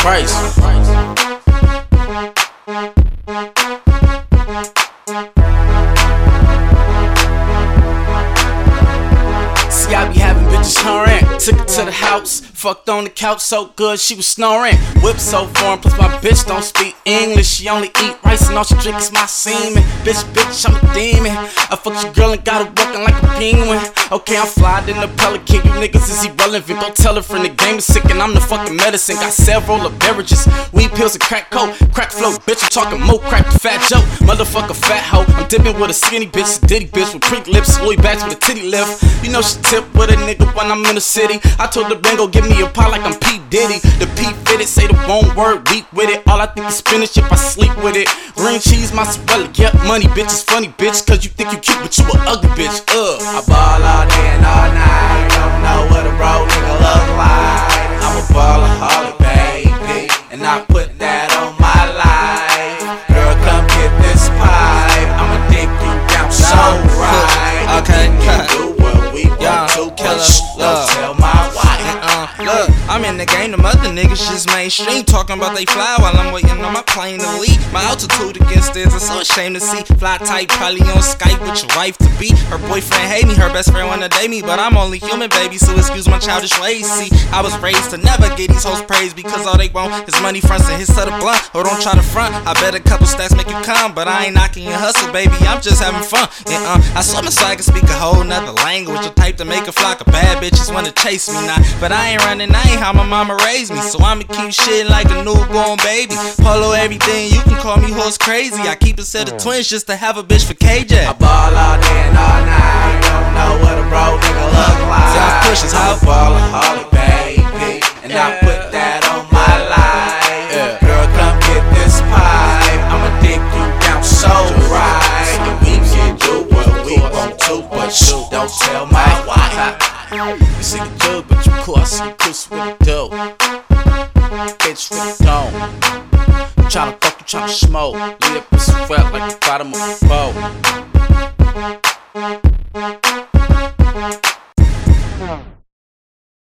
price. See, I be having bitches snoring. Took her to the house, fucked on the couch so good she was snoring. Whip so foreign, plus my bitch don't speak English. She only eat rice and all she drink is my semen. Bitch, I'm a demon. I fucked your girl and got her walking like a penguin. Okay, I'm fly in the pelican. You niggas is irrelevant. Go tell her friend the game is sick and I'm the fucking medicine. Got several of beverages, weed pills and crack coke, crack flow. Bitch, I'm talking mo crack to fat joke. Motherfucker fat hoe. I'm dipping with a skinny bitch, a ditty bitch with pink lips, Louis backs with a titty lift. You know she tip with a nigga when I'm in the city. I told the Bingo give me a pie like I'm P Diddy. The P fitted, say the wrong word, weak with it. All I think is spinach if I sleep with it. Green cheese, mozzarella, get money, bitch is funny, bitch. Cause you think you cute, but you a ugly bitch. I ball all day and all night. Don't know what a broke nigga look like. I'm a ballaholic, baby, and I put that on my life. Girl, come get this pipe. I'ma dig you down so right. Okay, do what we want to, but don't tell my wife. Look, I'm in the game, the other niggas just mainstream. Talking about they fly while I'm waiting on my plane to leave. My altitude against theirs, I'm so ashamed to see. Fly tight, probably on Skype with your wife to be. Her boyfriend hate me, her best friend wanna date me. But I'm only human, baby, so excuse my childish ways. See, I was raised to never get these hoes praise, because all they want is money fronts and hits to the blunt. Or don't try to front, I bet a couple stacks make you come. But I ain't knocking your hustle, baby, I'm just having fun. And I swear my swag can speak a whole nother language. The type to make a flock of bad bitches wanna chase me now. But I ain't running, I ain't how my mama raised me. So I'ma keep shitting like a newborn baby. Polo everything, you can call me horse crazy. I keep a set of twins just to have a bitch for KJ. I ball all day and all night. Don't know what a broke nigga look like. I'm a ballaholic, baby, and I put that on my life. Girl, come get this pipe. I'ma dig you down so right. And we can do what we want to, but don't tell my wife. You see the dude, but you cool. I see you pussy with the dope. Bitch with the dome. You tryna fuck, you tryna smoke. Leave that pussy wet like the bottom of a boat.